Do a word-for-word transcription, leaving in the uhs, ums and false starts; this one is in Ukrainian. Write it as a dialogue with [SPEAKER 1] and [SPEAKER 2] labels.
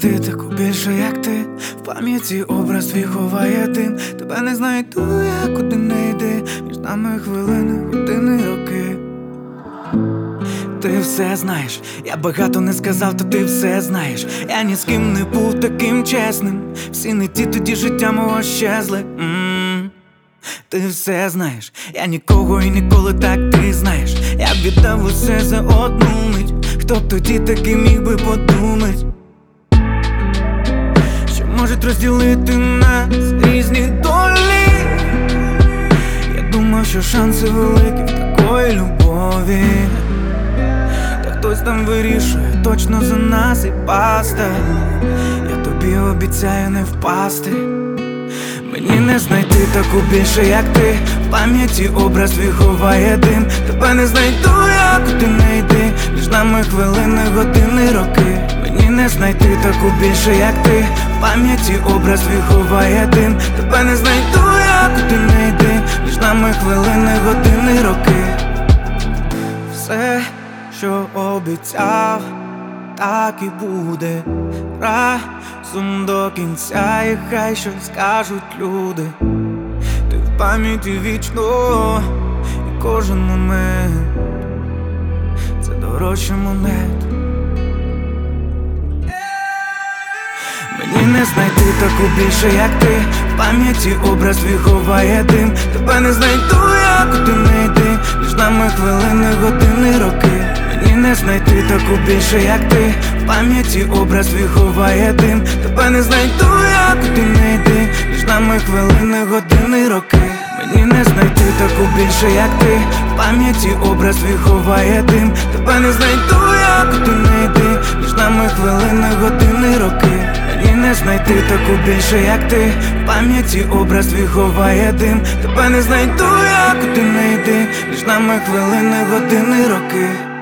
[SPEAKER 1] знайти таку більше, як ти. В пам'яті образ твій ховає дим. Тебе не знайду я, куди не йди. Між нами хвилини, години, роки. Ти все знаєш, я багато не сказав, то ти все знаєш. Я ні з ким не був таким чесним. Всі не ті, тоді життя мого щезли. М-м-м. Ти все знаєш, я нікого і ніколи так, ти знаєш. Я б віддав усе за одну мить. Хто б тоді таки міг би подумать, що можуть розділити нас різні долі. Я думав, що шанси великі в такої любові. Та хтось там вирішує точно за нас і баста. Я тобі обіцяю не впасти. Мені не знайти таку більше, як ти. В пам'яті образ твій ховає дим. Тебе не знайду я, куди не йди. Між нами хвилини, години, роки. Мені не знайти таку більше, як ти. В пам'яті образ твій ховає дим. Тебе не знайду я, куди не йди. Між нами хвилини, години, роки. Все, що обіцяв, так і буде. Разом до кінця, і хай що скажуть люди. Ти в пам'яті вічно, і кожен момент це дорожче монет. Мені не знайти таку більше, як ти. В пам'яті образ твій ховає дим. Тебе не знайду я, куди не йди. Між нами хвилини, години, роки. Мені не знайти таку більше, як ти. В пам'яті образ твій ховає дим. Тебе не знайду я, куди не йди. Між нами хвилини, години, роки. Мені не знайти таку більше, як ти. В пам'яті образ твій ховає дим. Тебе не знайду я, куди не йди. Між нами хвилини, години, роки. Мені не знайти таку більше, як ти. В пам'яті образ твій ховає дим. Тебе не знайду я, куди не йди. Між нами хвилини, години, роки.